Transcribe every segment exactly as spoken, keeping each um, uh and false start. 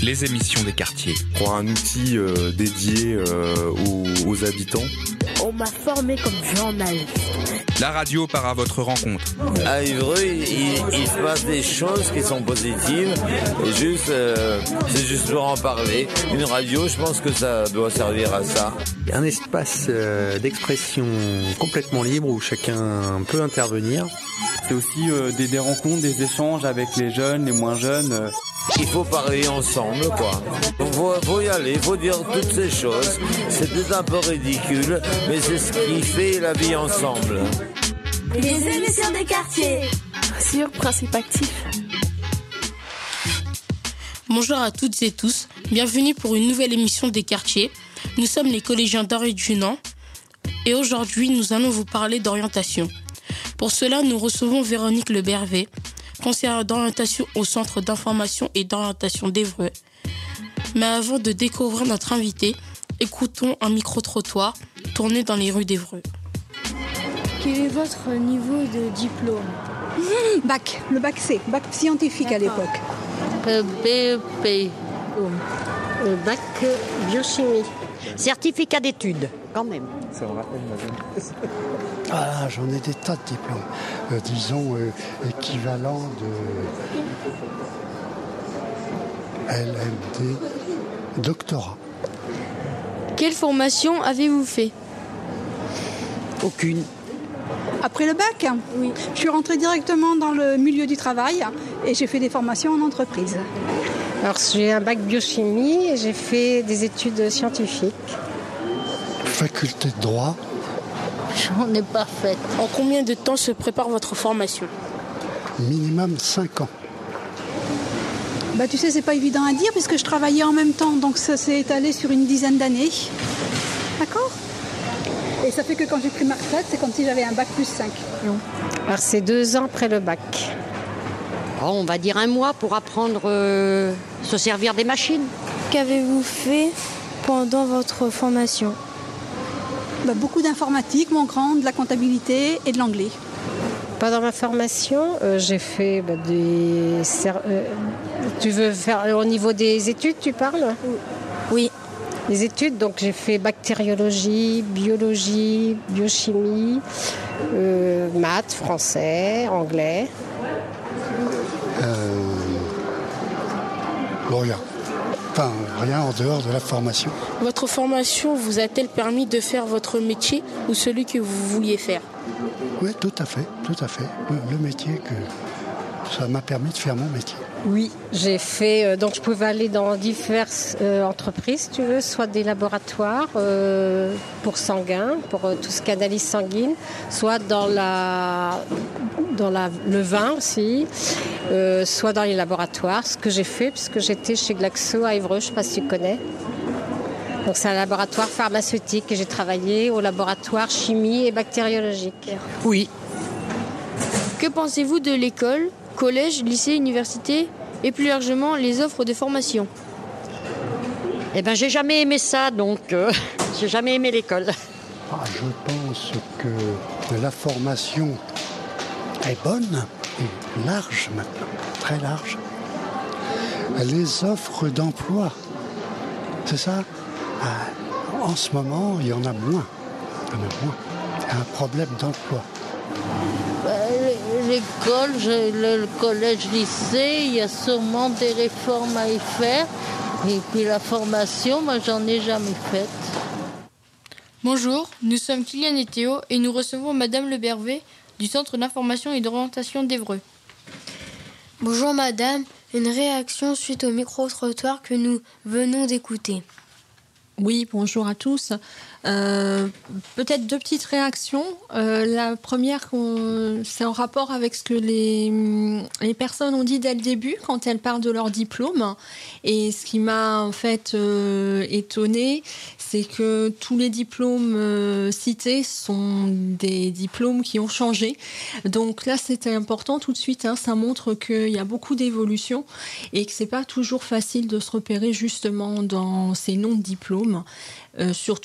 les émissions des quartiers. Pour un outil euh, dédié euh, aux, aux habitants. On m'a formé comme journaliste. La radio part à votre rencontre. À Évreux, il, il se passe des choses qui sont positives. Et juste, euh, c'est juste pour en parler. Une radio, je pense que ça doit servir à ça. Un espace euh, d'expression complètement libre où chacun peut intervenir. C'est aussi euh, des, des rencontres, des échanges avec les jeunes, les moins jeunes. Euh. Il faut parler ensemble, quoi. Il faut, faut y aller, il faut dire toutes ces choses. C'est peut-être un peu ridicule, mais c'est ce qui fait la vie ensemble. Les émissions des quartiers sur Principe Actif. Bonjour à toutes et tous, bienvenue pour une nouvelle émission des quartiers. Nous sommes les collégiens d'Henri-Dunant et aujourd'hui nous allons vous parler d'orientation. Pour cela, nous recevons Véronique Le Bervet, conseillère d'orientation au Centre d'information et d'orientation d'Évreux. Mais avant de découvrir notre invité, écoutons un micro-trottoir tourné dans les rues d'Évreux. Quel est votre niveau de diplôme ? Mmh, bac, le bac C, bac scientifique. D'accord. À l'époque. Euh, B E P, euh, bac biochimie. Certificat d'études, quand même. Ça me rappelle madame. Ah, j'en ai des tas de diplômes. Euh, disons, euh, équivalent de L M D, doctorat. Quelle formation avez-vous fait ? Aucune. Après le bac, oui. Je suis rentrée directement dans le milieu du travail et j'ai fait des formations en entreprise. Alors, j'ai un bac biochimie et j'ai fait des études scientifiques. Faculté de droit. J'en ai pas fait. En combien de temps se prépare votre formation ? Minimum cinq ans. Bah, tu sais, c'est pas évident à dire puisque je travaillais en même temps, donc ça s'est étalé sur une dizaine d'années. D'accord ? Et ça fait que quand j'ai pris ma retraite, c'est comme si j'avais un bac plus cinq. Non. Alors, c'est deux ans après le bac. Oh, on va dire un mois pour apprendre euh, se servir des machines. Qu'avez-vous fait pendant votre formation ? Bah, beaucoup d'informatique, mon grand, de la comptabilité et de l'anglais. Pendant ma formation, euh, j'ai fait bah, des... Euh, tu veux faire au niveau des études, tu parles ? Oui. Les études, donc j'ai fait bactériologie, biologie, biochimie, euh, maths, français, anglais. Euh... Bon, rien. Enfin, rien en dehors de la formation. Votre formation vous a-t-elle permis de faire votre métier ou celui que vous vouliez faire ? Oui, tout à fait, tout à fait. Le, le métier que ça m'a permis de faire mon métier. Oui, j'ai fait, euh, donc je pouvais aller dans diverses euh, entreprises, tu veux, soit des laboratoires euh, pour sanguin, pour euh, tout ce qui est analyse sanguine, soit dans la, dans la, le vin aussi, euh, soit dans les laboratoires, ce que j'ai fait puisque j'étais chez Glaxo à Évreux, je ne sais pas si tu connais. Donc c'est un laboratoire pharmaceutique et j'ai travaillé au laboratoire chimie et bactériologique. Oui. Que pensez-vous de l'école ? Collège, lycée, université et plus largement les offres de formation. Eh ben, j'ai jamais aimé ça, donc euh, j'ai jamais aimé l'école. Ah, je pense que la formation est bonne et large maintenant, très large. Les offres d'emploi, c'est ça ? Ah, en ce moment, il y en a moins. Il y en a moins. Il y a un problème d'emploi. L'école, le collège, lycée, il y a sûrement des réformes à y faire. Et puis la formation, moi, j'en ai jamais faite. Bonjour, nous sommes Kylian et Théo et nous recevons Madame Le Bervet du Centre d'information et d'orientation d'Évreux. Bonjour Madame, une réaction suite au micro-trottoir que nous venons d'écouter. Oui, bonjour à tous. Euh, peut-être deux petites réactions. Euh, la première, c'est en rapport avec ce que les, les personnes ont dit dès le début quand elles parlent de leur diplôme. Et ce qui m'a en fait euh, étonnée, c'est que tous les diplômes euh, cités sont des diplômes qui ont changé. Donc là, c'était important tout de suite. Hein, ça montre qu'il y a beaucoup d'évolution et que c'est pas toujours facile de se repérer justement dans ces noms de diplômes. Euh, surtout qu'on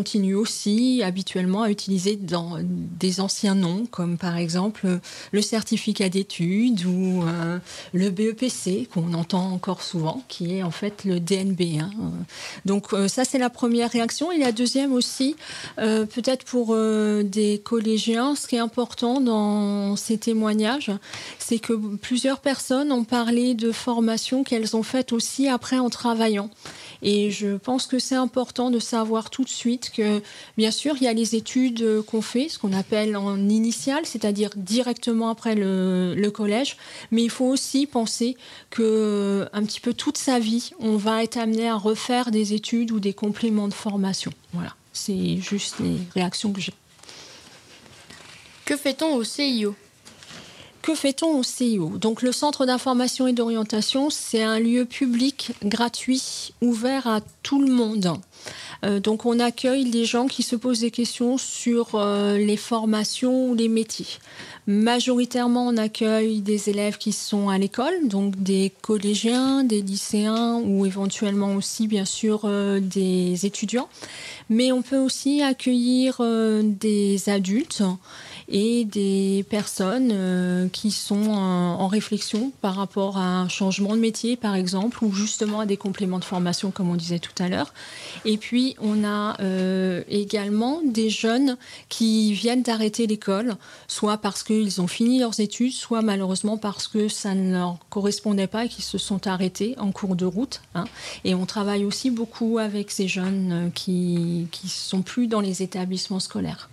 continue aussi habituellement à utiliser dans des anciens noms, comme par exemple le certificat d'études ou euh, le B E P C, qu'on entend encore souvent, qui est en fait le D N B. Hein. Donc euh, ça, c'est la première réaction. Et la deuxième aussi, euh, peut-être pour euh, des collégiens, ce qui est important dans ces témoignages, c'est que plusieurs personnes ont parlé de formations qu'elles ont faites aussi après en travaillant. Et je pense que c'est important de savoir tout de suite que, bien sûr, il y a les études qu'on fait, ce qu'on appelle en initial, c'est-à-dire directement après le, le collège, mais il faut aussi penser que un petit peu toute sa vie, on va être amené à refaire des études ou des compléments de formation. Voilà, c'est juste les réactions que j'ai. Que fait-on au C I O ? Que fait-on au C I O ? Donc, le Centre d'information et d'orientation, c'est un lieu public, gratuit, ouvert à tout le monde. Euh, donc, on accueille les gens qui se posent des questions sur euh, les formations ou les métiers. Majoritairement, on accueille des élèves qui sont à l'école, donc des collégiens, des lycéens ou éventuellement aussi, bien sûr, euh, des étudiants. Mais on peut aussi accueillir euh, des adultes et des personnes euh, qui sont en, en réflexion par rapport à un changement de métier, par exemple, ou justement à des compléments de formation, comme on disait tout à l'heure. Et puis, on a euh, également des jeunes qui viennent d'arrêter l'école, soit parce qu'ils ont fini leurs études, soit malheureusement parce que ça ne leur correspondait pas et qu'ils se sont arrêtés en cours de route. Hein. Et on travaille aussi beaucoup avec ces jeunes qui qui ne sont plus dans les établissements scolaires.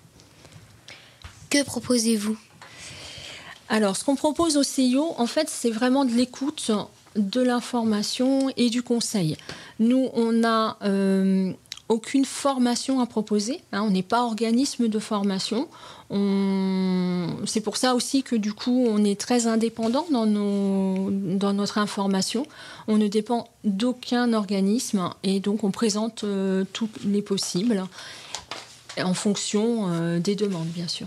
Que proposez-vous ? Alors, ce qu'on propose au C I O, en fait, c'est vraiment de l'écoute, de l'information et du conseil. Nous, on n'a euh, aucune formation à proposer. Hein, on n'est pas organisme de formation. On... C'est pour ça aussi que du coup, on est très indépendant dans, nos... dans notre information. On ne dépend d'aucun organisme et donc on présente euh, tous les possibles en fonction euh, des demandes, bien sûr.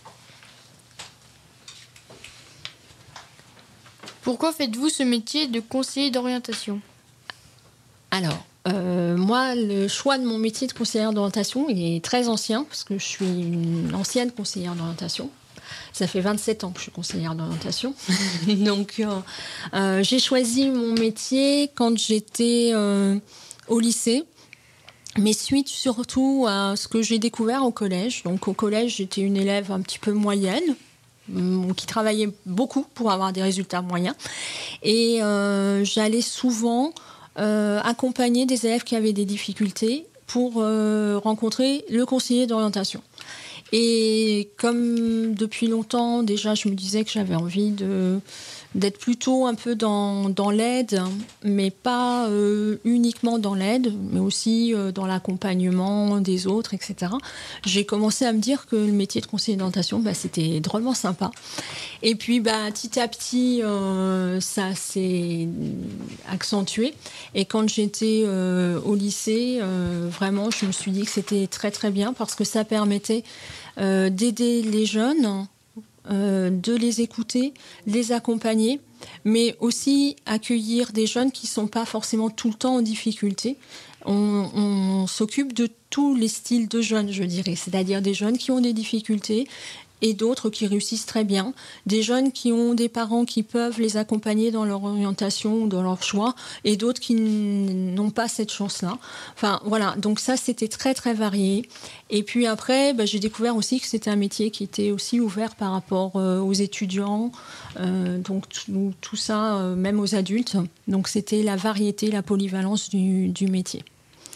Pourquoi faites-vous ce métier de conseiller d'orientation ? Alors, euh, moi, le choix de mon métier de conseillère d'orientation, il est très ancien, parce que je suis une ancienne conseillère d'orientation. Ça fait vingt-sept ans que je suis conseillère d'orientation. Donc, euh, euh, j'ai choisi mon métier quand j'étais euh, au lycée, mais suite surtout à ce que j'ai découvert au collège. Donc, au collège, j'étais une élève un petit peu moyenne, qui travaillait beaucoup pour avoir des résultats moyens. Et euh, j'allais souvent euh, accompagner des élèves qui avaient des difficultés pour euh, rencontrer le conseiller d'orientation. Et comme depuis longtemps, déjà, je me disais que j'avais envie de, d'être plutôt un peu dans, dans l'aide, mais pas euh, uniquement dans l'aide, mais aussi euh, dans l'accompagnement des autres, et cetera. J'ai commencé à me dire que le métier de conseiller d'orientation, bah, c'était drôlement sympa. Et puis, bah, petit à petit, euh, ça s'est accentué. Et quand j'étais euh, au lycée, euh, vraiment, je me suis dit que c'était très, très bien parce que ça permettait euh, d'aider les jeunes, Euh, de les écouter, les accompagner, mais aussi accueillir des jeunes qui ne sont pas forcément tout le temps en difficulté. On, on s'occupe de tous les styles de jeunes, je dirais, c'est-à-dire des jeunes qui ont des difficultés et d'autres qui réussissent très bien, des jeunes qui ont des parents qui peuvent les accompagner dans leur orientation ou dans leur choix, et d'autres qui n'ont pas cette chance-là. Enfin, voilà, donc ça, c'était très, très varié. Et puis après, bah, j'ai découvert aussi que c'était un métier qui était aussi ouvert par rapport euh, aux étudiants, euh, donc tout, tout ça, euh, même aux adultes. Donc c'était la variété, la polyvalence du, du métier.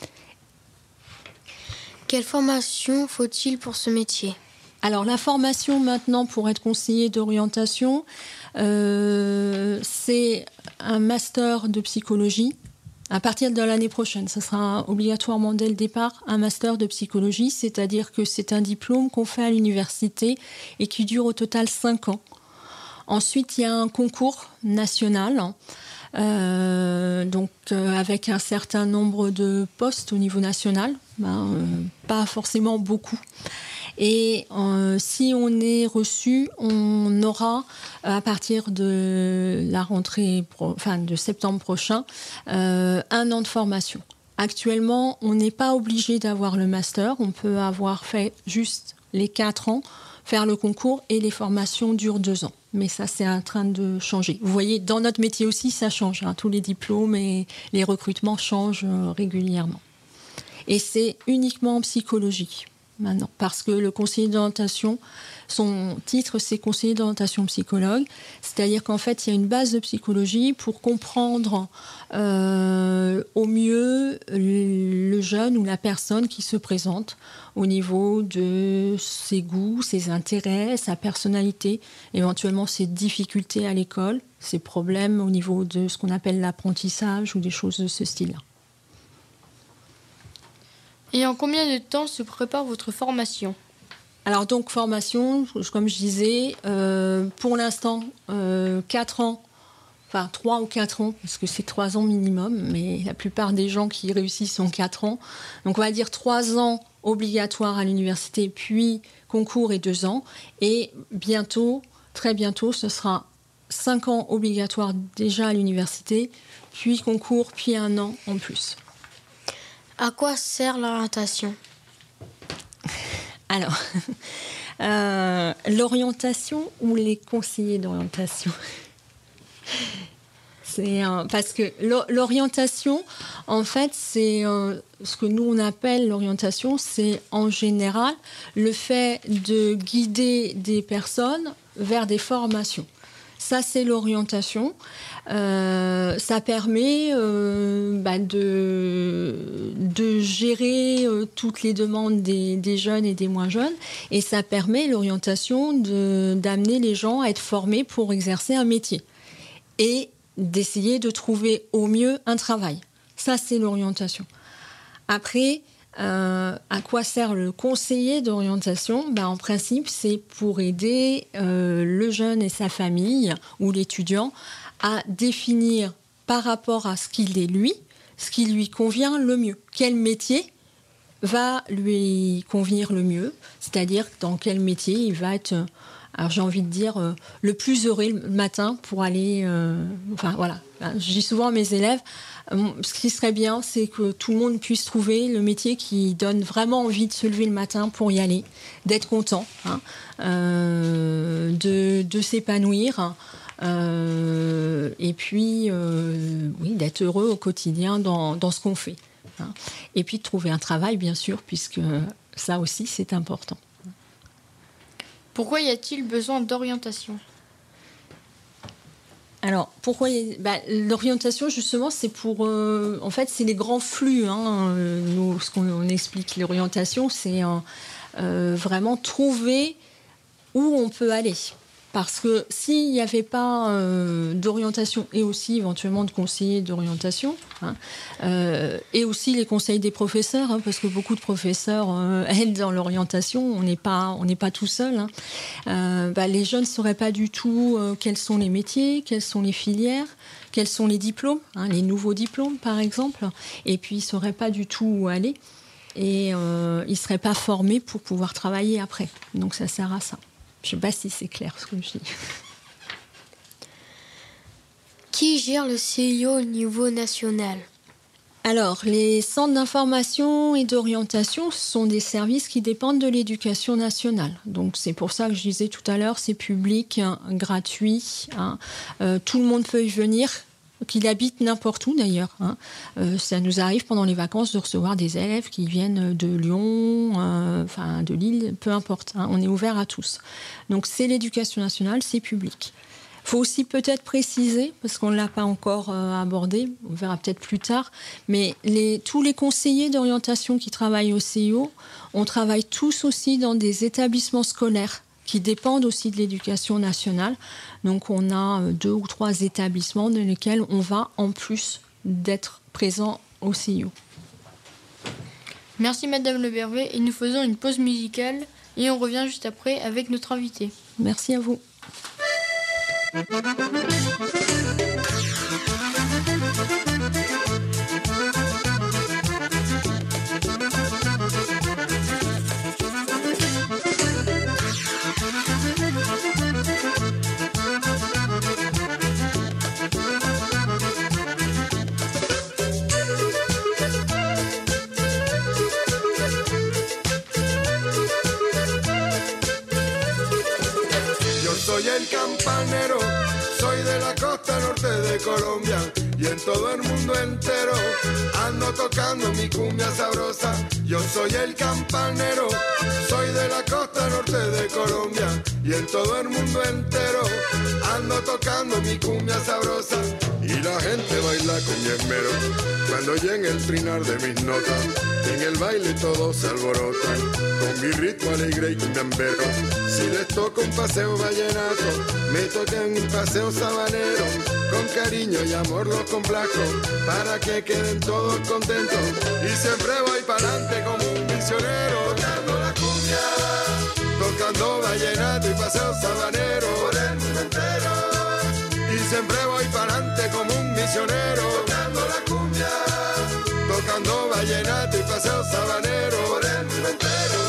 Quelle formation faut-il pour ce métier ? Alors, la formation maintenant pour être conseiller d'orientation, euh, c'est un master de psychologie. À partir de l'année prochaine, ça sera obligatoirement dès le départ un master de psychologie, c'est-à-dire que c'est un diplôme qu'on fait à l'université et qui dure au total cinq ans. Ensuite, il y a un concours national, euh, donc euh, avec un certain nombre de postes au niveau national, ben, euh, pas forcément beaucoup. Et euh, si on est reçu, on aura, à partir de la rentrée, pro, enfin de septembre prochain, euh, un an de formation. Actuellement, on n'est pas obligé d'avoir le master. On peut avoir fait juste les quatre ans, faire le concours et les formations durent deux ans. Mais ça, c'est en train de changer. Vous voyez, dans notre métier aussi, ça change. Hein. Tous les diplômes et les recrutements changent euh, régulièrement. Et c'est uniquement en psychologie maintenant, parce que le conseiller d'orientation, son titre, c'est conseiller d'orientation psychologue. C'est-à-dire qu'en fait, il y a une base de psychologie pour comprendre euh, au mieux le jeune ou la personne qui se présente au niveau de ses goûts, ses intérêts, sa personnalité, éventuellement ses difficultés à l'école, ses problèmes au niveau de ce qu'on appelle l'apprentissage ou des choses de ce style-là. Et en combien de temps se prépare votre formation ? Alors donc formation, comme je disais, euh, pour l'instant, euh, quatre ans, enfin trois ou quatre ans, parce que c'est trois ans minimum, mais la plupart des gens qui réussissent ont quatre ans. Donc on va dire trois ans obligatoires à l'université, puis concours et deux ans. Et bientôt, très bientôt, ce sera cinq ans obligatoires déjà à l'université, puis concours, puis un an en plus. À quoi sert l'orientation ? Alors, euh, l'orientation ou les conseillers d'orientation ? C'est euh, parce que l'orientation, en fait, c'est euh, ce que nous on appelle l'orientation, c'est en général le fait de guider des personnes vers des formations. Ça, c'est l'orientation. Euh, ça permet euh, bah, de, de gérer euh, toutes les demandes des, des jeunes et des moins jeunes. Et ça permet, l'orientation, de, d'amener les gens à être formés pour exercer un métier. Et d'essayer de trouver au mieux un travail. Ça, c'est l'orientation. Après, euh, à quoi sert le conseiller d'orientation ? Ben, en principe, c'est pour aider euh, le jeune et sa famille ou l'étudiant à définir par rapport à ce qu'il est lui, ce qui lui convient le mieux. Quel métier va lui convenir le mieux ? C'est-à-dire dans quel métier il va être... Alors j'ai envie de dire euh, le plus heureux le matin pour aller... Euh, enfin voilà, je dis souvent à mes élèves, euh, ce qui serait bien, c'est que tout le monde puisse trouver le métier qui donne vraiment envie de se lever le matin pour y aller, d'être content, hein, euh, de, de s'épanouir, euh, et puis euh, oui, d'être heureux au quotidien dans, dans ce qu'on fait. Hein. Et puis de trouver un travail, bien sûr, puisque ça aussi, c'est important. Pourquoi y a-t-il besoin d'orientation ? Alors, pourquoi y a... bah, l'orientation, justement, c'est pour... Euh, en fait, c'est les grands flux. Hein, euh, nous, ce qu'on on explique, l'orientation, c'est euh, euh, vraiment trouver où on peut aller. Parce que s'il n'y avait pas euh, d'orientation et aussi éventuellement de conseillers d'orientation, hein, euh, et aussi les conseils des professeurs, hein, parce que beaucoup de professeurs euh, aident dans l'orientation, on n'est pas, on n'est pas tout seul. Hein, euh, bah, les jeunes ne sauraient pas du tout euh, quels sont les métiers, quelles sont les filières, quels sont les diplômes, hein, les nouveaux diplômes par exemple, et puis ils ne sauraient pas du tout où aller. Et euh, ils ne seraient pas formés pour pouvoir travailler après. Donc ça sert à ça. Je ne sais pas si c'est clair ce que je dis. Qui gère le C I O au niveau national ? Alors, les centres d'information et d'orientation sont des services qui dépendent de l'éducation nationale. Donc, c'est pour ça que je disais tout à l'heure, c'est public, hein, gratuit. Hein. Euh, tout le monde peut y venir, qu'il habite n'importe où d'ailleurs. Hein. Euh, ça nous arrive pendant les vacances de recevoir des élèves qui viennent de Lyon, euh, enfin de Lille, peu importe. Hein. On est ouvert à tous. Donc c'est l'éducation nationale, c'est public. Il faut aussi peut-être préciser, parce qu'on ne l'a pas encore euh, abordé, on verra peut-être plus tard, mais les, tous les conseillers d'orientation qui travaillent au C I O, on travaille tous aussi dans des établissements scolaires qui dépendent aussi de l'éducation nationale. Donc on a deux ou trois établissements dans lesquels on va, en plus d'être présent au C I O. Merci Madame Le Bervet, et nous faisons une pause musicale et on revient juste après avec notre invité. Merci à vous. campanero, soy de la costa norte de Colombia y en todo el mundo entero ando tocando mi cumbia sabrosa. Yo soy el campanero, soy de la costa norte de Colombia y en todo el mundo entero ando tocando mi cumbia sabrosa. Y la gente baila con mi esmero cuando llega el trinar de mis notas. En el baile todos se alborotan con mi ritmo alegre y cumbiambero. Si les toco un paseo vallenato, me tocan un paseo sabanero. Con cariño y amor los complaco para que queden todos contentos. Y siempre voy pa'lante como un misionero, tocando la cumbia, tocando vallenato y paseo sabanero por el mundo entero. Y siempre voy pa'lante como un misionero, tocando la cumbia, tocando vallenato y paseo sabanero por el mundo entero.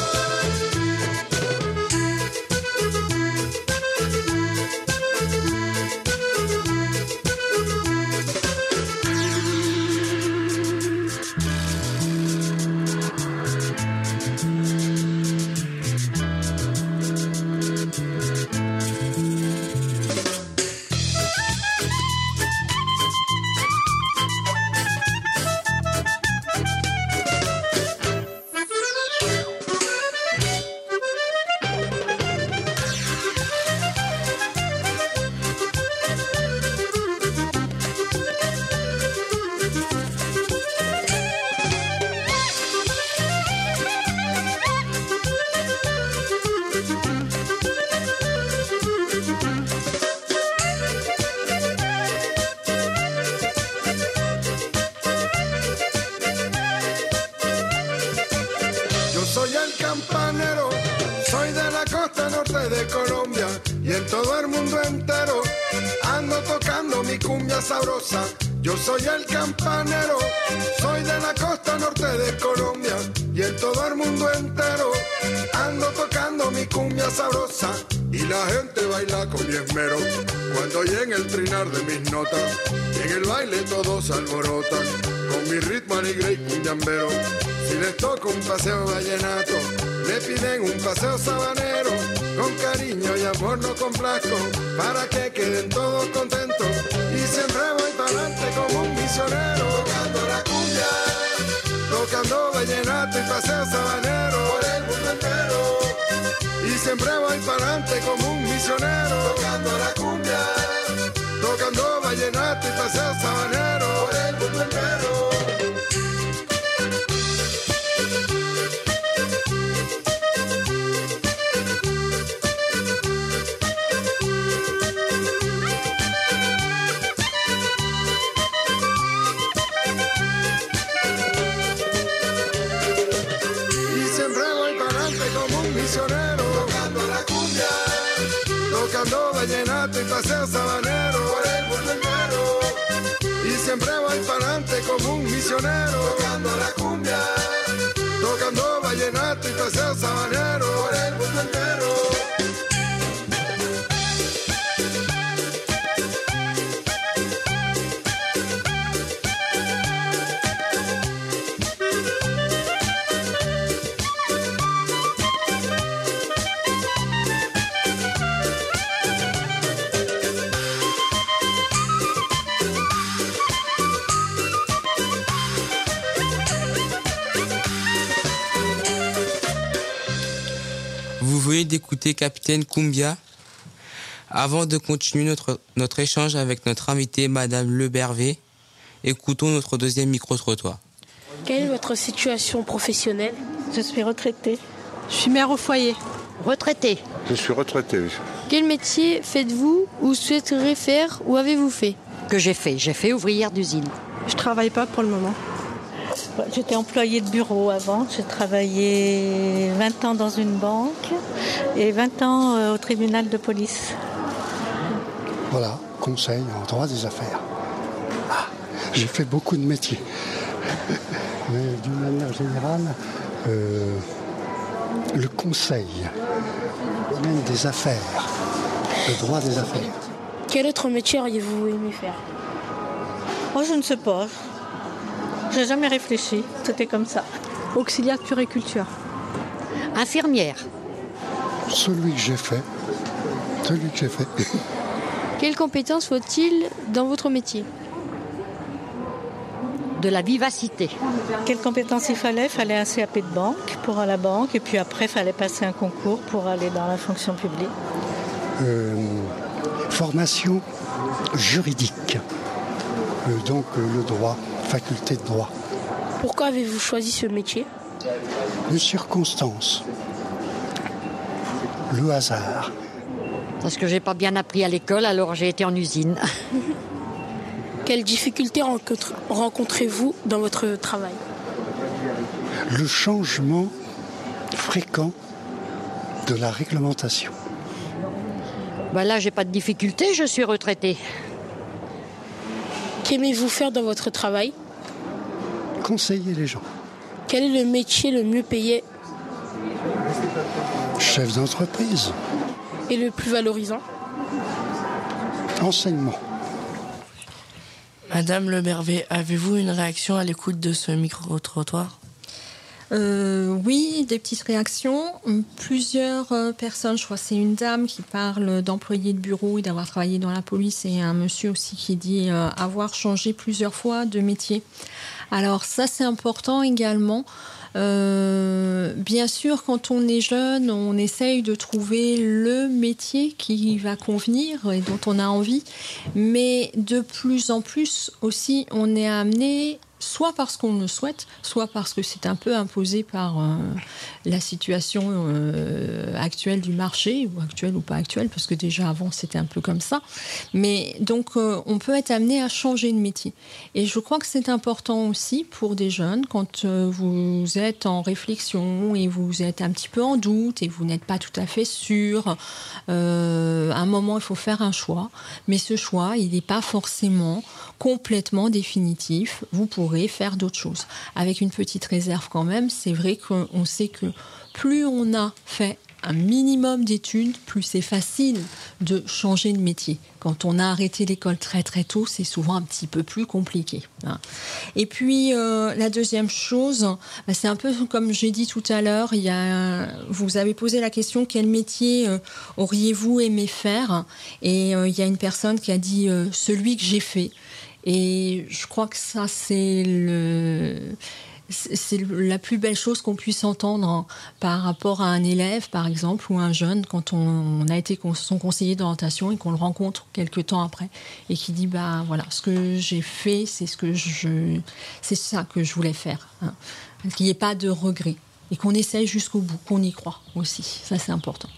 Soy el campanero, soy de la costa norte de Colombia y en todo el mundo entero ando tocando mi cumbia sabrosa. Yo soy el campanero, soy de la costa norte de Colombia y en todo el mundo entero ando tocando mi cumbia sabrosa. Y la gente baila con mi esmero cuando llega el trinar de mis notas. En el baile todos se alborotan con mi ritmo alegre y cumbiambero. Si les toco un paseo vallenato, me piden un paseo sabanero. Con cariño y amor lo complazco para que queden todos contentos. Y siempre voy para adelante como un misionero, tocando la cumbia, tocando vallenato y paseo sabanero por el mundo entero. Y siempre voy para adelante como un misionero, tocando la cumbia, tocando vallenato y paseo sabanero por el mundo entero. Tocando la cumbia, tocando vallenato y paseo sabanero por el mundo entero. Y siempre voy para adelante como un misionero, tocando la cumbia, tocando vallenato y paseo sabanero por el mundo entero. Vous venez d'écouter Capitaine Cumbia. Avant de continuer notre, notre échange avec notre invitée, Madame Le Bervé, écoutons notre deuxième micro-trottoir. Quelle est votre situation professionnelle? Je suis retraitée. Je suis mère au foyer. Retraitée. Je suis retraitée, oui. Quel métier faites-vous ou souhaiteriez faire ou avez-vous fait? Que j'ai fait. J'ai fait ouvrière d'usine. Je travaille pas pour le moment. J'étais employée de bureau avant. J'ai travaillé vingt ans dans une banque et vingt ans au tribunal de police. Voilà, conseil en droit des affaires. Ah, j'ai fait beaucoup de métiers. Mais d'une manière générale, euh, le conseil, le domaine des affaires, le droit des affaires. Quel autre métier auriez-vous aimé faire? Oh, je ne sais pas. J'ai jamais réfléchi. C'était comme ça. Auxiliaire de puriculture. Infirmière. Celui que j'ai fait. Celui que j'ai fait. Quelles compétences faut-il dans votre métier? De la vivacité. Quelles compétences il fallait? Il fallait un C A P de banque pour aller à la banque et puis après il fallait passer un concours pour aller dans la fonction publique. Euh, formation juridique, euh, donc euh, le droit, faculté de droit. Pourquoi avez-vous choisi ce métier? De circonstances, le hasard. Parce que j'ai pas bien appris à l'école, alors j'ai été en usine. Quelles difficultés rencontre- rencontrez-vous dans votre travail? Le changement fréquent de la réglementation. Ben là, j'ai pas de difficulté, je suis retraitée. Qu'aimez-vous faire dans votre travail? Conseiller les gens. Quel est le métier le mieux payé Chef d'entreprise. et le plus valorisant? Enseignement. Madame Le Bervé, avez-vous une réaction à l'écoute de ce micro-trottoir? Euh, oui, des petites réactions. Plusieurs euh, personnes, je crois que c'est une dame qui parle d'employé de bureau et d'avoir travaillé dans la police, et un monsieur aussi qui dit euh, avoir changé plusieurs fois de métier. Alors ça, c'est important également. Euh, bien sûr, quand on est jeune, on essaye de trouver le métier qui va convenir et dont on a envie. Mais de plus en plus aussi, on est amené, soit parce qu'on le souhaite, soit parce que c'est un peu imposé par euh, la situation euh, actuelle du marché, ou actuelle ou pas actuelle, parce que déjà avant c'était un peu comme ça. Mais donc euh, on peut être amené à changer de métier. Et je crois que c'est important aussi pour des jeunes, quand euh, vous êtes en réflexion et vous êtes un petit peu en doute et vous n'êtes pas tout à fait sûr. Euh, à un moment, il faut faire un choix, mais ce choix, il n'est pas forcément complètement définitif. Vous pourrez faire d'autres choses. Avec une petite réserve quand même, c'est vrai qu'on sait que plus on a fait un minimum d'études, plus c'est facile de changer de métier. Quand on a arrêté l'école très très tôt, c'est souvent un petit peu plus compliqué. Hein. Et puis euh, la deuxième chose, bah, c'est un peu comme j'ai dit tout à l'heure, il y a, vous avez posé la question quel métier euh, auriez-vous aimé faire? Et euh, il y a une personne qui a dit euh, celui que j'ai fait. Et je crois que ça c'est le... c'est la plus belle chose qu'on puisse entendre par rapport à un élève, par exemple, ou un jeune, quand on a été son conseiller d'orientation et qu'on le rencontre quelques temps après et qui dit bah voilà, ce que j'ai fait, c'est ce que je, c'est ça que je voulais faire. Hein. Qu'il n'y ait pas de regret et qu'on essaye jusqu'au bout, qu'on y croit aussi. Ça, c'est important.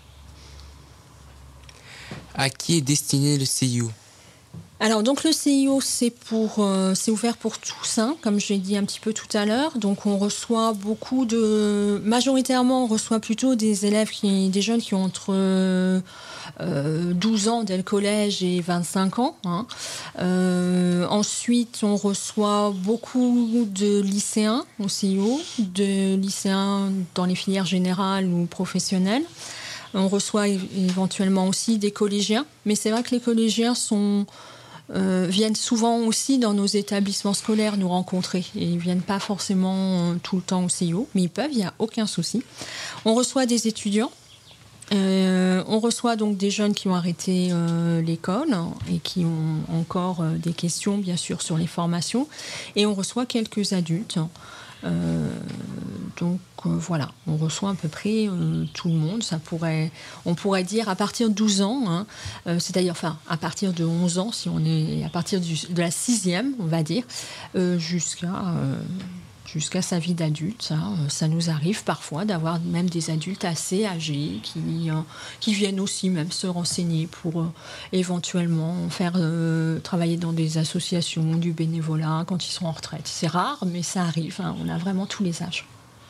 À qui est destiné le C I O? Alors, donc le C I O, c'est pour, euh, c'est ouvert pour tous, hein, comme je l'ai dit un petit peu tout à l'heure. Donc, on reçoit beaucoup de... Majoritairement, on reçoit plutôt des élèves, qui, des jeunes qui ont entre euh, douze ans dès le collège et vingt-cinq ans. Hein. Euh, ensuite, on reçoit beaucoup de lycéens au C I O, de lycéens dans les filières générales ou professionnelles. On reçoit éventuellement aussi des collégiens. Mais c'est vrai que les collégiens sont... Euh, viennent souvent aussi dans nos établissements scolaires nous rencontrer. Et ils ne viennent pas forcément euh, tout le temps au C I O, mais ils peuvent, il n'y a aucun souci. On reçoit des étudiants. Euh, on reçoit donc des jeunes qui ont arrêté euh, l'école et qui ont encore euh, des questions, bien sûr, sur les formations. Et on reçoit quelques adultes. Euh, donc euh, voilà, on reçoit à peu près euh, tout le monde. Ça pourrait, on pourrait dire à partir de douze ans, hein, euh, c'est-à-dire enfin à partir de onze ans, si on est à partir du, de la sixième, on va dire, euh, jusqu'à euh, jusqu'à sa vie d'adulte. Ça, euh, ça nous arrive parfois d'avoir même des adultes assez âgés qui, euh, qui viennent aussi même se renseigner pour euh, éventuellement faire euh, travailler dans des associations, du bénévolat quand ils sont en retraite. C'est rare, mais ça arrive. Hein, on a vraiment tous les âges.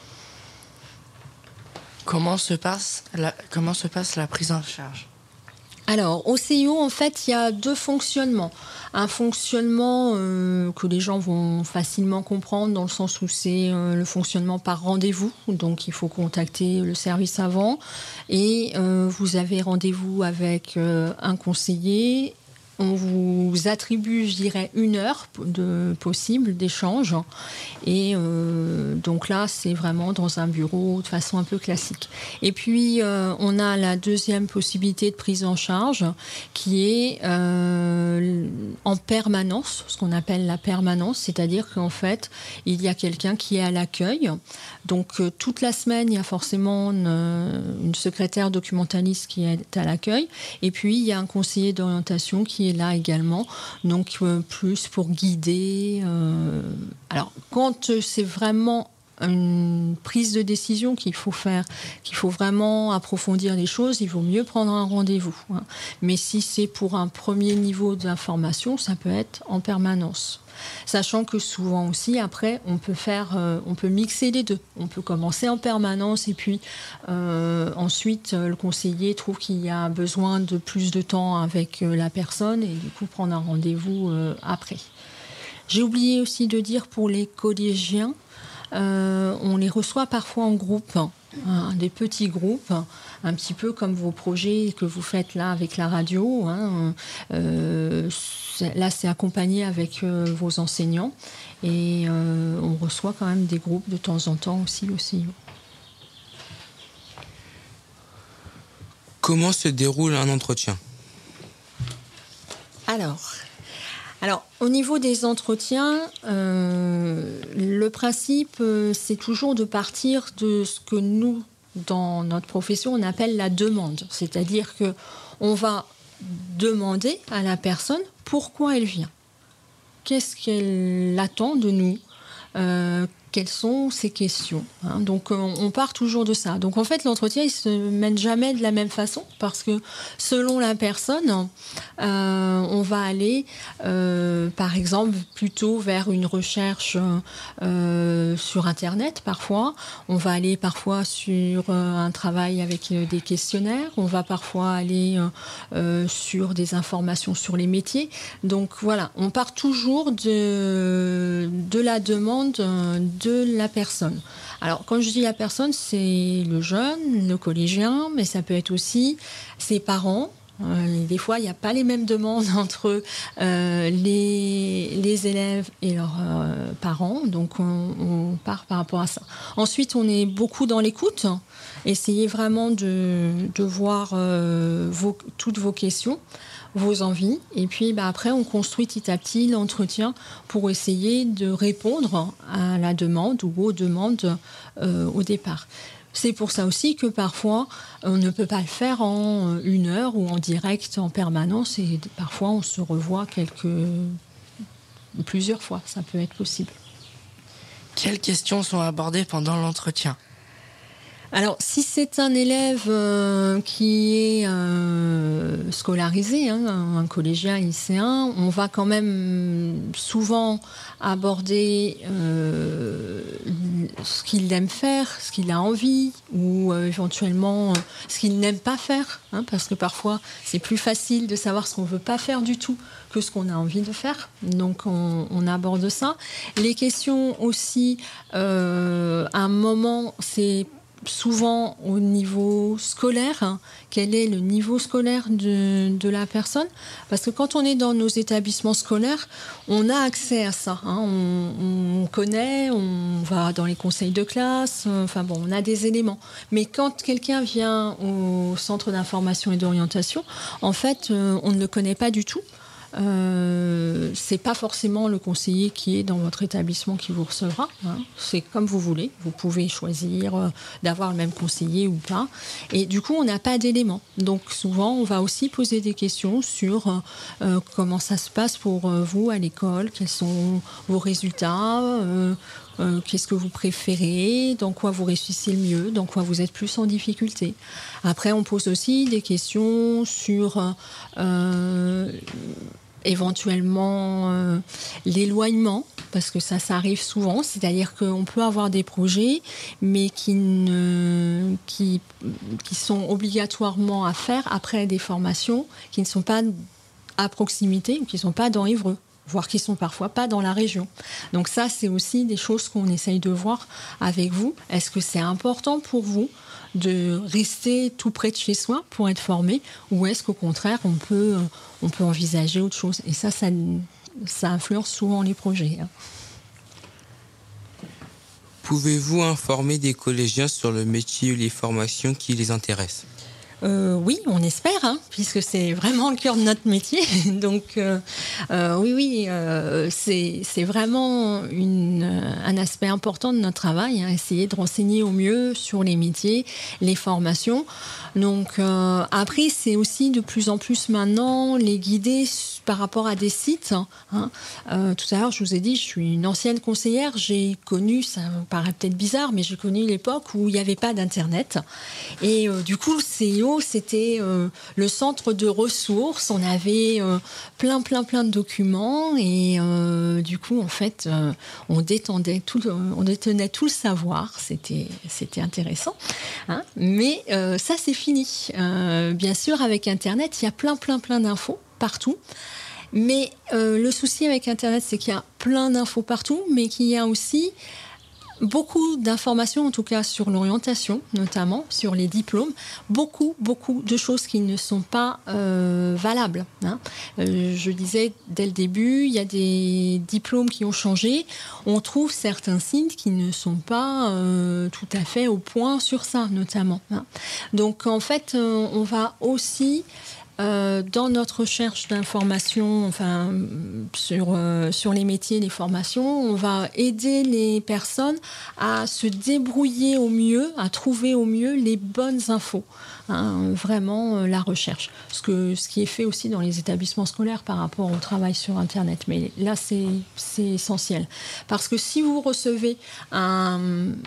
Comment se passe la, comment se passe la prise en charge? Alors, au C I O, en fait, il y a deux fonctionnements. Un fonctionnement euh, que les gens vont facilement comprendre, dans le sens où c'est euh, le fonctionnement par rendez-vous. Donc, il faut contacter le service avant. Et euh, vous avez rendez-vous avec euh, un conseiller on vous attribue, je dirais, une heure de possible d'échange. Et euh, donc là, c'est vraiment dans un bureau de façon un peu classique. Et puis, euh, on a la deuxième possibilité de prise en charge qui est euh, en permanence, ce qu'on appelle la permanence, c'est-à-dire qu'en fait, il y a quelqu'un qui est à l'accueil. Donc, euh, toute la semaine, il y a forcément une, une secrétaire documentaliste qui est à l'accueil. Et puis, il y a un conseiller d'orientation qui est là également, donc euh, plus pour guider. Euh... Alors, quand c'est vraiment une prise de décision qu'il faut faire, qu'il faut vraiment approfondir les choses, il vaut mieux prendre un rendez-vous. Hein. Mais si c'est pour un premier niveau d'information, ça peut être en permanence. Sachant que souvent aussi, après, on peut faire, euh, on peut mixer les deux. On peut commencer en permanence et puis euh, ensuite, le conseiller trouve qu'il y a besoin de plus de temps avec euh, la personne et du coup prendre un rendez-vous euh, après. J'ai oublié aussi de dire pour les collégiens, euh, on les reçoit parfois en groupe, hein, des petits groupes, un petit peu comme vos projets que vous faites là avec la radio. Hein, euh, Là, c'est accompagné avec euh, vos enseignants et euh, on reçoit quand même des groupes de temps en temps aussi. aussi. Comment se déroule un entretien ? Alors, alors, au niveau des entretiens, euh, le principe, euh, c'est toujours de partir de ce que nous, dans notre profession, on appelle la demande. C'est-à-dire qu'on va demander à la personne pourquoi elle vient. Qu'est-ce qu'elle attend de nous ? euh, Quelles sont ses questions, hein. Donc, on, on part toujours de ça. Donc, en fait, l'entretien, il ne se mène jamais de la même façon parce que selon la personne, euh, on va aller, euh, par exemple, plutôt vers une recherche euh, sur Internet, parfois. On va aller parfois sur euh, un travail avec euh, des questionnaires. On va parfois aller euh, euh, sur des informations sur les métiers. Donc, voilà, on part toujours de, de la demande euh, de la personne. Alors, quand je dis la personne, c'est le jeune, le collégien, mais ça peut être aussi ses parents. Euh, des fois, il n'y a pas les mêmes demandes entre euh, les, les élèves et leurs euh, parents, donc on, on part par rapport à ça. Ensuite, on est beaucoup dans l'écoute. Essayez vraiment de, de voir euh, vos, toutes vos questions, vos envies, et puis bah, après on construit petit à petit l'entretien pour essayer de répondre à la demande ou aux demandes euh, au départ. C'est pour ça aussi que parfois on ne peut pas le faire en une heure ou en direct en permanence, et parfois on se revoit quelques plusieurs fois, ça peut être possible. Quelles questions sont abordées pendant l'entretien ? Alors, si c'est un élève euh, qui est euh, scolarisé, hein, un collégien, un lycéen, on va quand même souvent aborder euh, ce qu'il aime faire, ce qu'il a envie, ou euh, éventuellement euh, ce qu'il n'aime pas faire, hein, parce que parfois c'est plus facile de savoir ce qu'on ne veut pas faire du tout que ce qu'on a envie de faire. Donc on, on aborde ça. Les questions aussi, euh, à un moment, c'est souvent au niveau scolaire, hein, quel est le niveau scolaire de, de la personne, parce que quand on est dans nos établissements scolaires, on a accès à ça, hein, on, on connaît, on va dans les conseils de classe, enfin bon, on a des éléments. Mais quand quelqu'un vient au centre d'information et d'orientation, en fait, euh, on ne le connaît pas du tout. Euh, c'est pas forcément le conseiller qui est dans votre établissement qui vous recevra, hein. C'est comme vous voulez, vous pouvez choisir euh, d'avoir le même conseiller ou pas, et du coup on n'a pas d'éléments, donc souvent on va aussi poser des questions sur euh, comment ça se passe pour euh, vous à l'école, quels sont vos résultats, euh, Euh, qu'est-ce que vous préférez, dans quoi vous réussissez le mieux, dans quoi vous êtes plus en difficulté. Après, on pose aussi des questions sur euh, éventuellement euh, l'éloignement, parce que ça, ça arrive souvent, c'est-à-dire qu'on peut avoir des projets, mais qui, ne, qui, qui sont obligatoirement à faire après des formations qui ne sont pas à proximité ou qui ne sont pas dans Évreux, voire qui ne sont parfois pas dans la région. Donc ça, c'est aussi des choses qu'on essaye de voir avec vous. Est-ce que c'est important pour vous de rester tout près de chez soi pour être formé, ou est-ce qu'au contraire, on peut, on peut envisager autre chose. Et ça, ça, ça influence souvent les projets. Hein. Pouvez-vous informer des collégiens sur le métier ou les formations qui les intéressent ? Euh, oui, on espère, hein, puisque c'est vraiment le cœur de notre métier. Donc, euh, euh, oui, oui, euh, c'est, c'est vraiment une, un aspect important de notre travail, hein, essayer de renseigner au mieux sur les métiers, les formations. Donc, euh, après, c'est aussi de plus en plus maintenant les guider par rapport à des sites. Hein. Euh, tout à l'heure, je vous ai dit, je suis une ancienne conseillère. J'ai connu, ça me paraît peut-être bizarre, mais j'ai connu l'époque où il n'y avait pas d'Internet. Et euh, du coup, le C I O, c'était euh, le centre de ressources. On avait euh, plein, plein, plein de documents. Et euh, du coup, en fait, euh, on, détendait tout, on détenait tout le savoir. C'était, c'était intéressant. Hein. Mais euh, ça, c'est fini. Euh, bien sûr, avec Internet, il y a plein, plein, plein d'infos partout. Mais euh, le souci avec Internet, c'est qu'il y a plein d'infos partout, mais qu'il y a aussi beaucoup d'informations, en tout cas sur l'orientation, notamment sur les diplômes, beaucoup, beaucoup de choses qui ne sont pas euh, valables. Hein. Euh, je disais dès le début, il y a des diplômes qui ont changé. On trouve certains sites qui ne sont pas euh, tout à fait au point sur ça, notamment. Hein. Donc, en fait, euh, on va aussi... Euh, dans notre recherche d'informations, enfin, sur, euh, sur les métiers, les formations, on va aider les personnes à se débrouiller au mieux, à trouver au mieux les bonnes infos. Hein, vraiment, euh, la recherche. Ce, que, ce qui est fait aussi dans les établissements scolaires par rapport au travail sur Internet. Mais là, c'est, c'est essentiel. Parce que si vous recevez un...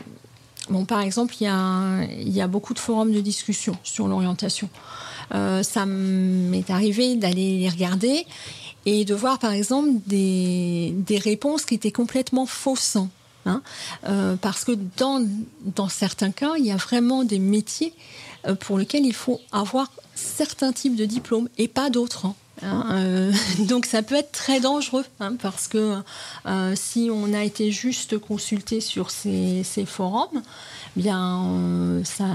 Bon, par exemple, il y a, il y a beaucoup de forums de discussion sur l'orientation. Euh, ça m'est arrivé d'aller les regarder et de voir, par exemple, des, des réponses qui étaient complètement fausses. Hein, euh, parce que dans, dans certains cas, il y a vraiment des métiers pour lesquels il faut avoir certains types de diplômes et pas d'autres. Hein. Hein, euh, donc ça peut être très dangereux hein, parce que euh, si on a été juste consulté sur ces, ces forums, bien euh, ça,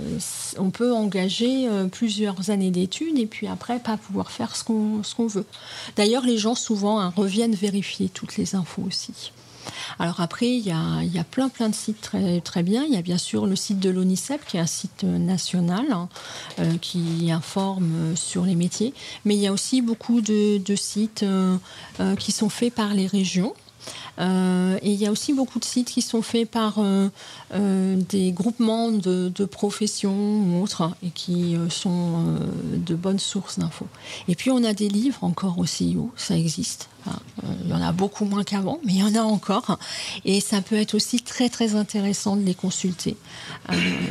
on peut engager euh, plusieurs années d'études et puis après pas pouvoir faire ce qu'on, ce qu'on veut. D'ailleurs, les gens souvent hein, reviennent vérifier toutes les infos aussi. Alors après, il y a, il y a plein, plein de sites très, très bien. Il y a bien sûr le site de l'ONICEP, qui est un site national, hein, euh, qui informe sur les métiers. Mais il y a aussi beaucoup de, de sites euh, euh, qui sont faits par les régions. Euh, et il y a aussi beaucoup de sites qui sont faits par euh, euh, des groupements de, de professions ou autres et qui euh, sont euh, de bonnes sources d'infos. Et puis on a des livres encore au C I O, ça existe. Enfin, euh, il y en a beaucoup moins qu'avant, mais il y en a encore. Et ça peut être aussi très très intéressant de les consulter euh,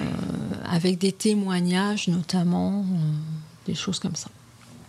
avec des témoignages notamment, euh, des choses comme ça.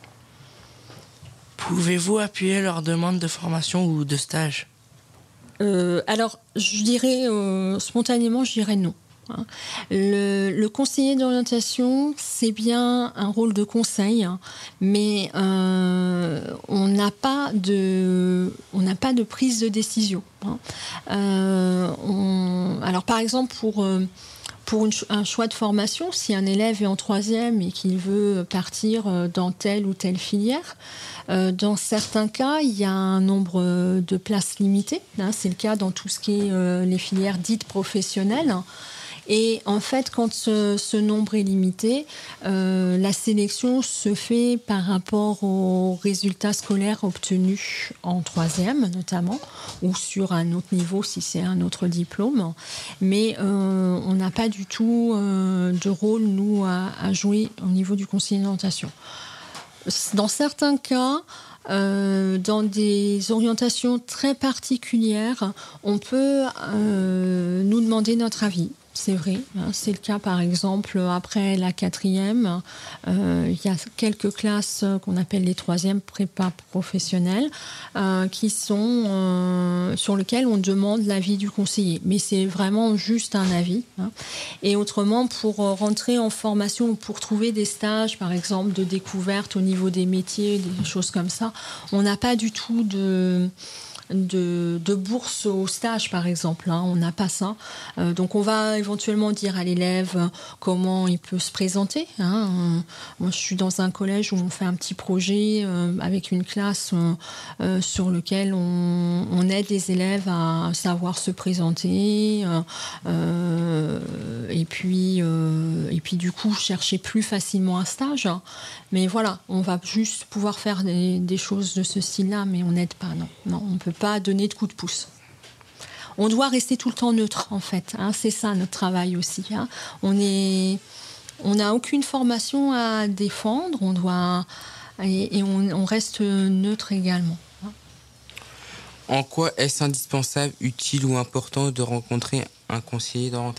Pouvez-vous appuyer leurs demandes de formation ou de stage ? Euh, alors, je dirais euh, spontanément, je dirais non. Hein. Le, le conseiller d'orientation, c'est bien un rôle de conseil, hein, mais euh, on n'a pas de, on n'a pas de prise de décision. Hein. Euh, on, alors, par exemple, pour euh, Pour une, un choix de formation, si un élève est en troisième et qu'il veut partir dans telle ou telle filière, euh, dans certains cas, il y a un nombre de places limitées. Hein, c'est le cas dans tout ce qui est euh, les filières dites professionnelles. Et en fait, quand ce, ce nombre est limité, euh, la sélection se fait par rapport aux résultats scolaires obtenus en troisième, notamment, ou sur un autre niveau si c'est un autre diplôme. Mais euh, on n'a pas du tout euh, de rôle, nous, à, à jouer au niveau du conseiller d'orientation. Dans certains cas, Euh, dans des orientations très particulières, on peut euh, nous demander notre avis. C'est vrai, hein, c'est le cas par exemple après la quatrième, euh, il y a quelques classes qu'on appelle les troisièmes prépa professionnelles euh, qui sont euh, sur lesquelles on demande l'avis du conseiller, mais c'est vraiment juste un avis. Hein. Et autrement, pour rentrer en formation, pour trouver des stages par exemple de découverte au niveau des métiers, des choses comme ça, on n'a pas du tout de de, de bourse au stage, par exemple. Hein, on n'a pas ça. Euh, donc, on va éventuellement dire à l'élève comment il peut se présenter. Hein. Euh, moi, je suis dans un collège où on fait un petit projet euh, avec une classe euh, euh, sur lequel on, on aide les élèves à savoir se présenter. Euh, euh, et puis, euh, et puis, du coup, chercher plus facilement un stage. Mais voilà, on va juste pouvoir faire des, des choses de ce style-là, mais on n'aide pas, non. Non, on ne peut pas donner de coup de pouce. On doit rester tout le temps neutre, en fait. Hein, c'est ça, notre travail aussi. Hein. On est, on n'a aucune formation à défendre, on doit, et, et on, on reste neutre également. Hein. En quoi est-ce indispensable, utile ou important de rencontrer un conseiller d'orientation ?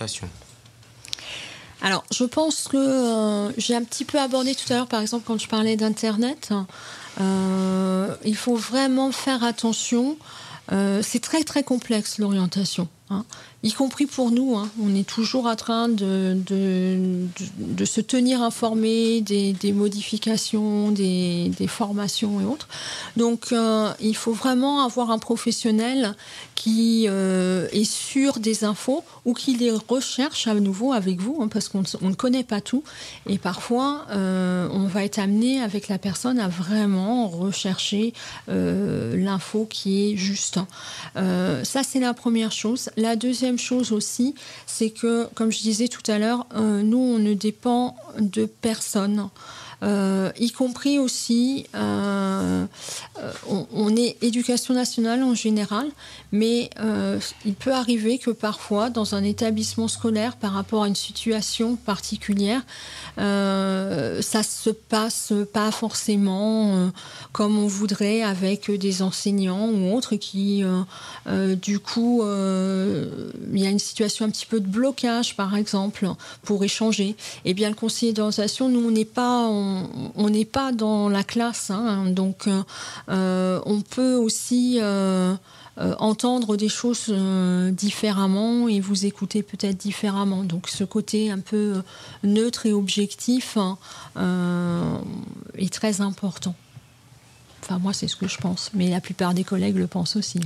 Alors, je pense que euh, j'ai un petit peu abordé tout à l'heure, par exemple, quand je parlais d'Internet. Euh, il faut vraiment faire attention. Euh, c'est très, très complexe, l'orientation. Hein. Y compris pour nous. Hein. On est toujours en train de, de, de, de se tenir informé des, des modifications, des, des formations et autres. Donc, euh, il faut vraiment avoir un professionnel qui euh, est sûr des infos ou qui les recherche à nouveau avec vous, hein, parce qu'on on ne connaît pas tout. Et parfois, euh, on va être amené avec la personne à vraiment rechercher euh, l'info qui est juste. Euh, ça, c'est la première chose. La deuxième chose aussi, c'est que, comme je disais tout à l'heure, euh, nous, on ne dépend de personne. Euh, y compris aussi, euh, on, on est éducation nationale en général, mais euh, il peut arriver que parfois, dans un établissement scolaire, par rapport à une situation particulière, euh, ça se passe pas forcément euh, comme on voudrait avec des enseignants ou autres qui, euh, euh, du coup, euh, il y a une situation un petit peu de blocage, par exemple, pour échanger. Eh bien, le conseiller d'orientation, nous, on n'est pas... On, on n'est pas dans la classe, hein, donc euh, on peut aussi euh, euh, entendre des choses euh, différemment et vous écouter peut-être différemment. Donc ce côté un peu neutre et objectif hein, euh, est très important. Enfin moi c'est ce que je pense, mais la plupart des collègues le pensent aussi.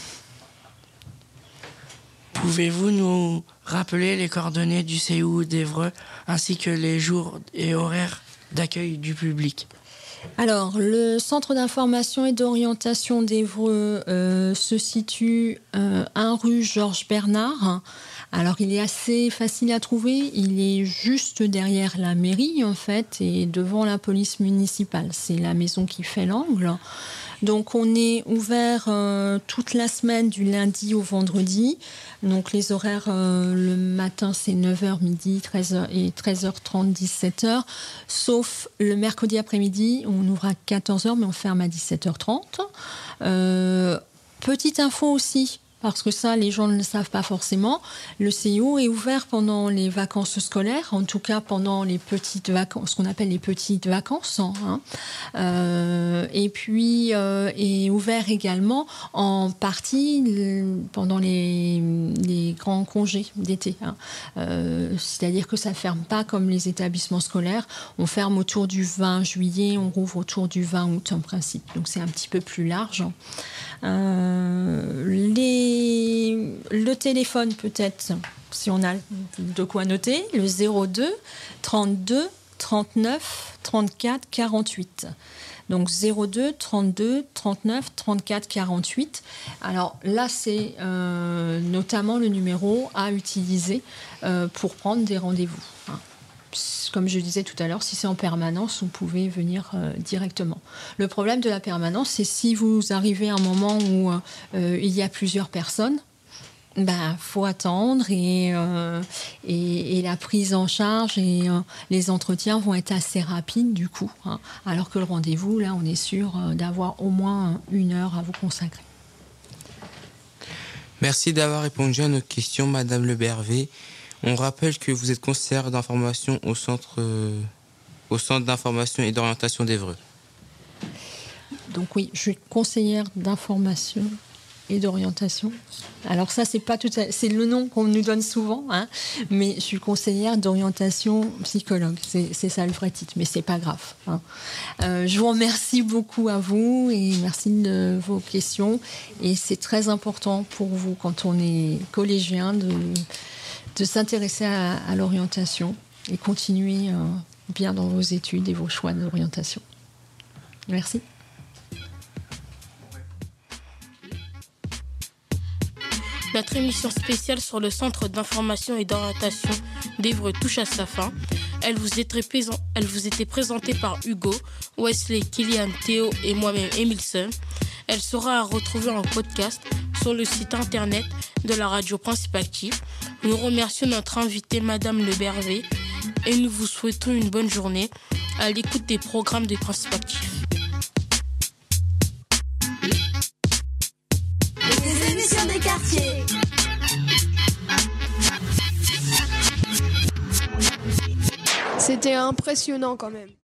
Pouvez-vous nous rappeler les coordonnées du C I O d'Évreux ainsi que les jours et horaires d'accueil du public? Alors, le centre d'information et d'orientation d'Évreux euh, se situe euh, un rue Georges Bernard. Alors, il est assez facile à trouver. Il est juste derrière la mairie, en fait, et devant la police municipale. C'est la maison qui fait l'angle. Donc, on est ouvert euh, toute la semaine, du lundi au vendredi. Donc, les horaires, euh, le matin, c'est neuf heures, midi, treize heures et treize heures trente, dix-sept heures. Sauf le mercredi après-midi, on ouvre à quatorze heures, mais on ferme à dix-sept heures trente. Euh, petite info aussi, parce que ça, les gens ne le savent pas forcément. Le C I O est ouvert pendant les vacances scolaires, en tout cas pendant les petites vacances, ce qu'on appelle les petites vacances. Hein. Euh, et puis, euh, est ouvert également en partie pendant les, les grands congés d'été. Hein. Euh, c'est-à-dire que ça ne ferme pas comme les établissements scolaires. On ferme autour du vingt juillet, on rouvre autour du vingt août en principe. Donc c'est un petit peu plus large. Euh, les... Le téléphone peut-être, si on a de quoi noter, le zéro deux trente-deux trente-neuf trente-quatre quarante-huit. Donc zéro deux trente-deux trente-neuf trente-quatre quarante-huit. Alors là, c'est euh, notamment le numéro à utiliser euh, pour prendre des rendez-vous. Hein. Comme je disais tout à l'heure, si c'est en permanence, vous pouvez venir euh, directement. Le problème de la permanence, c'est si vous arrivez à un moment où euh, il y a plusieurs personnes, ben faut attendre et, euh, et, et la prise en charge et euh, les entretiens vont être assez rapides du coup. Hein, alors que le rendez-vous, là, on est sûr euh, d'avoir au moins une heure à vous consacrer. Merci d'avoir répondu à nos questions, Madame Le Bervé. On rappelle que vous êtes conseillère d'information au centre, euh, au centre d'information et d'orientation d'Évreux. Donc oui, je suis conseillère d'information et d'orientation. Alors ça, c'est pas tout à... c'est le nom qu'on nous donne souvent, hein, mais je suis conseillère d'orientation psychologue. C'est, c'est ça le vrai titre, mais c'est pas grave. Hein. Euh, je vous remercie beaucoup à vous et merci de vos questions. Et c'est très important pour vous, quand on est collégien, de, de s'intéresser à, à l'orientation et continuer euh, bien dans vos études et vos choix d'orientation. Merci. Notre émission spéciale sur le Centre d'information et d'orientation d'Évreux touche à sa fin. Elle vous était, présent... Elle vous était présentée par Hugo, Wesley, Kylian, Théo et moi-même, Emilson. Elle sera à retrouver en podcast sur le site internet de la radio Principe Actif. Nous remercions notre invitée, Madame Le Bervé, et nous vous souhaitons une bonne journée à l'écoute des programmes des Principe Actif. Les émissions des quartiers. C'était impressionnant quand même.